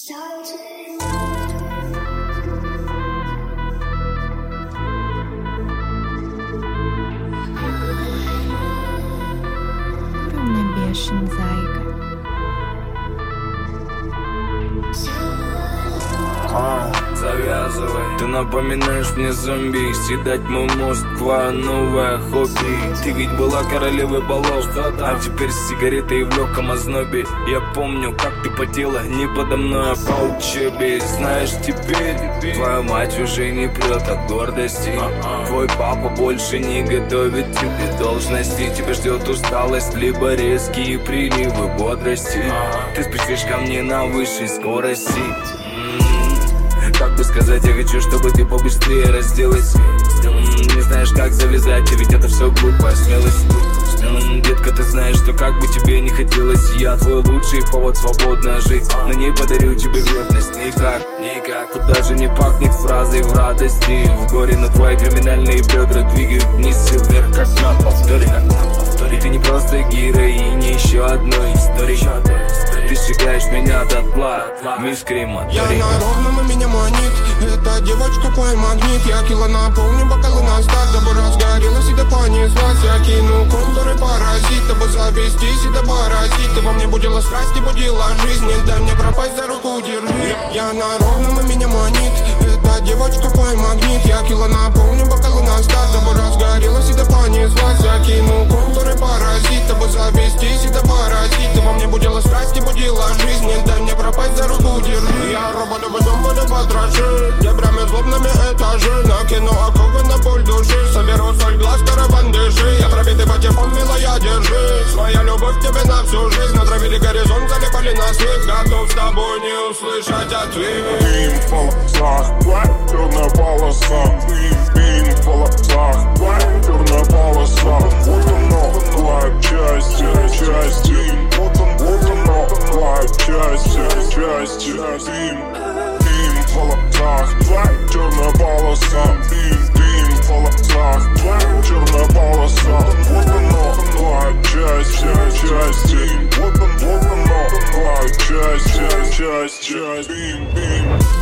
Уравновешен, зайка. Завязывай. Ты напоминаешь мне зомби. Съедать мой мозг, твое новое хобби. Ты ведь была королевой балов, а теперь с сигаретой в легком ознобе. Я помню, как ты потела не подо мной, а по учебе. Знаешь, теперь твоя мать уже не прет от гордости. Твой папа больше не готовит тебе должности. Тебя ждет усталость, либо резкие приливы бодрости. Ты спешишь ко мне на высшей скорости. Как бы сказать, я хочу, чтобы ты побыстрее разделась. Не знаешь, как завязать, и ведь это все глупая смелость. Детка, ты знаешь, что как бы тебе не хотелось, я твой лучший повод свободно жить. На ней подарю тебе верность, никак. Тут даже не пахнет фразой в радости. В горе на твои криминальные бедра двигают вниз и вверх, как на повторе. Ты не просто героиня еще одной истории. Ты сжигаешь меня дотла, мисс Крематорий. Я на ровном, и меня манит. Эта девочка твой магнит. Я кило наполню, бокалы на старт. Дабы разгорелась и да понеслась. Я кину контуры паразит, дабы завестись и да поразить. Ты во мне будила страсть и будила жизнь. Не дай мне пропасть, за руку держи. Я на ровном, и меня манит. Эта девочка твой магнит. Я кило наполню, бокалы на старт. Дабы разгорелась и да понеслась. Я кину контуры паразит, дабы завестись и да поразить. Ты во мне будила страсть и будила жизнь. Не дай мне пропасть, за руку держи. Я робот, дом буду потрошить. Дебрями злобными этажи. Накину оковы на боль души. Соберу соль, глаз, караван, дыши. Я пробитый патефон, милая, держись. Моя любовь тебе на всю жизнь. Натравили горизонт, залипали на свет. Готов с тобой не услышать ответ. Дым в волосах, блядь, черная полоса. Дым в волосах, блядь, черная полоса. Вот оно, твоя часть. Дым, вот оно, твоя часть. Дым в волосах, блядь, черная полоса. Дым в волосах, блядь, черная полоса. Вот оно, твоя часть. Дым, вот оно, твоя часть. Дым.